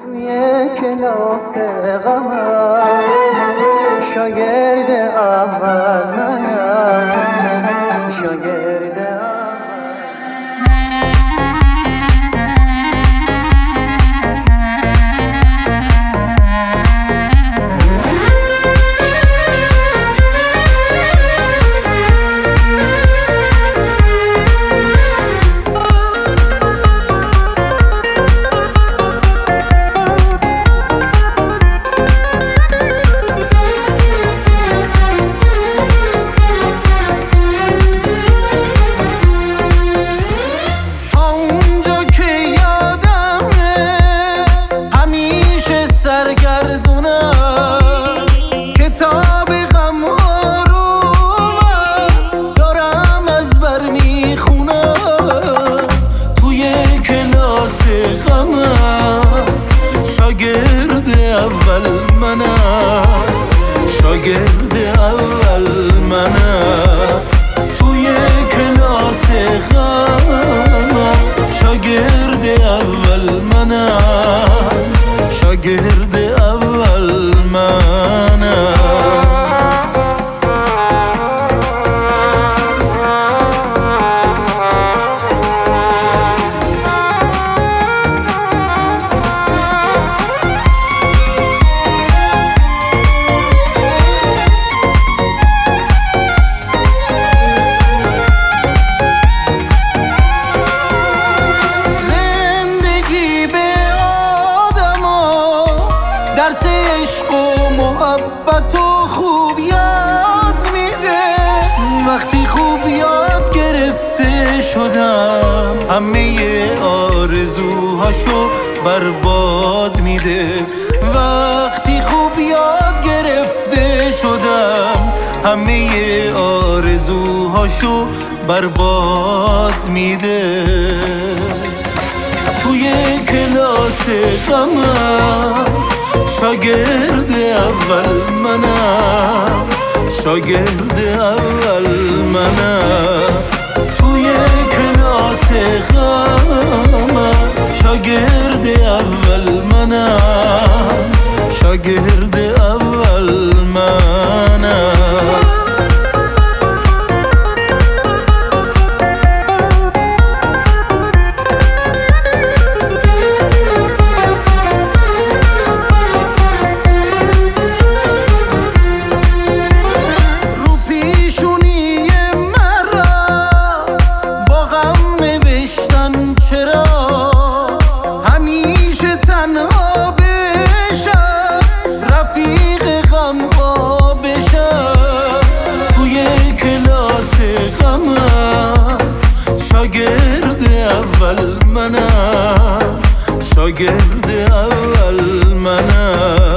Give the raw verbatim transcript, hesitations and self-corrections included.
توی کلاس غمم شاگرد اول منم، شاگرد سرگردونم، کتاب غم ها رو من دارم از بر میخونم. توی کلاس غمم شاگرد اول منم، شاگرد اول منم. توی کلاس غمم شاگرد اول منم، شاگرد اول منم. درس عشق و محبت و خوب یاد میده. وقتی خوب یاد گرفته شدم همه آرزوهاشو برباد میده. وقتی خوب یاد گرفته شدم همه آرزوهاشو برباد میده. توی کلاس غمم شاگرد اول منم، شاگرد اول منم. توی کلاس غمم شاگرد اول منم، شاگرد اول منم. شاگرد اول منم، شاگرد اول منم.